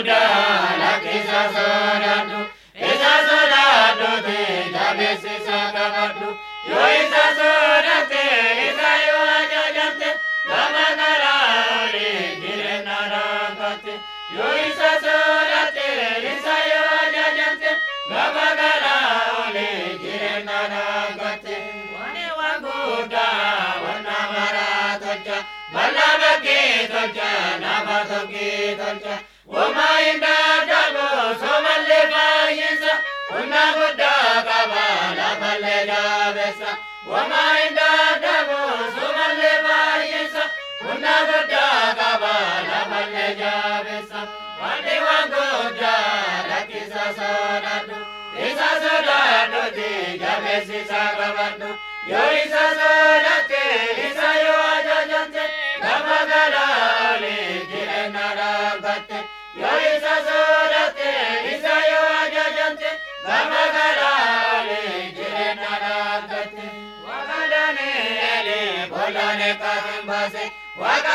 guddaa lakkisa sodaadhu isa sodaadhuuti jabeessisa qabadhu yoo isa sodaatte isa yoo ajajamte gama karaa olii jireenya raaffatte yoo isa sodaatte isa yoo ajajamte gama karaa olii jireenya raaffatte waan guddaa wanna maraa tolcha bal'aa bakkee tolcha nafa tokkee tolcha wama indaa dhaboo soomallee fayyisa humna guddaa qaba lafallee jabeessa wama indaa dhaboo soomallee fayyisa humna guddaa qaba lafallee jabeessa wanni waan guddaa lakkisa sodaadhu isa sodaadhuuti jabeessisa qabadhu yoo isa sodaatte isa yoo ajajamte gama karaa olii jireenya raaffatte yoo isa sodaatte isa yoo ajajamte gama karaa olii jireenya raaffatte waaqa Daani'eel boolane kaasin baase waaqa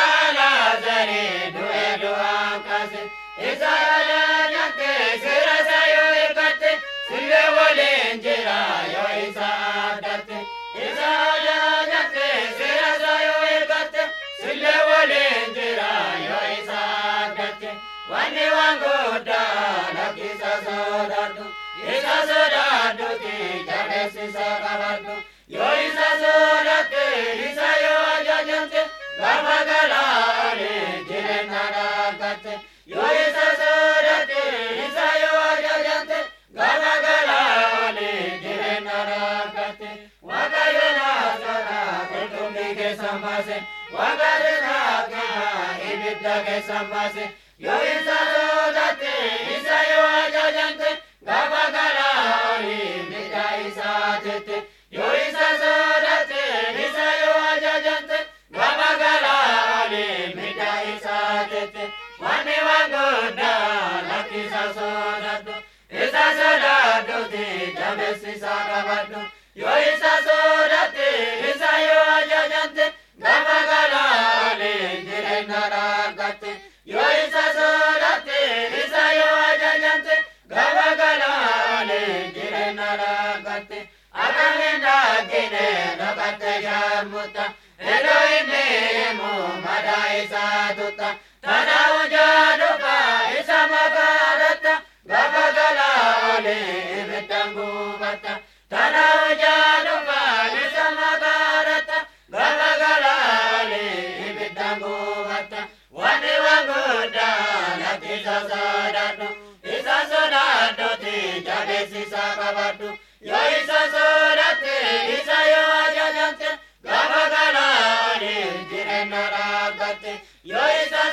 Laazarii du'ee du'aan kaase isa ajajamte seera isaa yoo eeggatte sillee waliin jira yoo isa addatte isa ajajamte seera isaa yoo eeggatte sillee waliin jira yoo isa addatte wanni waan guddaa lakkisa sodaadhu isa sodaadhuuti jabeessisa qabadhu yoo isa sodaatte isa yoo ajajamte gama karaa olii jireenya raaffatte yoo isa sodaatte isa yoo ajajamte gama karaa olii jireenya raaffatte waaqayyo naasota qurxummii keessan baase waaqa jiraatuma ibidda keessan baase yoo isa sodaatte isa yoo ajajamte gama karaa olii midhaa isaa tette yoo isa sodaatte isa yoo ajajamte gama karaa olii midhaa isaa tette wanni waan guddaa lakkisa sodaadhu isa sodaadhuuti jabeessisa qabadhu yoo isa sodaatte isa yoo ajajamte gama karaa olii jireenya raaffatte yoo isa sodaatte isa yoo ajajamte gama karaa olii jireenya raaffatte akkamiin dhaggine dhokkatte sharmutta iddoo inni himu madaa isaa tutta tanaa'u jaalufa isa makaadhatta gama karaa olii ibiddaan gubatta tanaa'u jaalufa isa makaadhatta gama karaa olii ibiddaan gubatta wanni waan guddaa lakkisa sodaadhu isa sodaadhuuti jabeessisa qabadhu yoo isa sodaatte isa yoo ajajamte gama karaa olii jireenya raaffatte yoo isa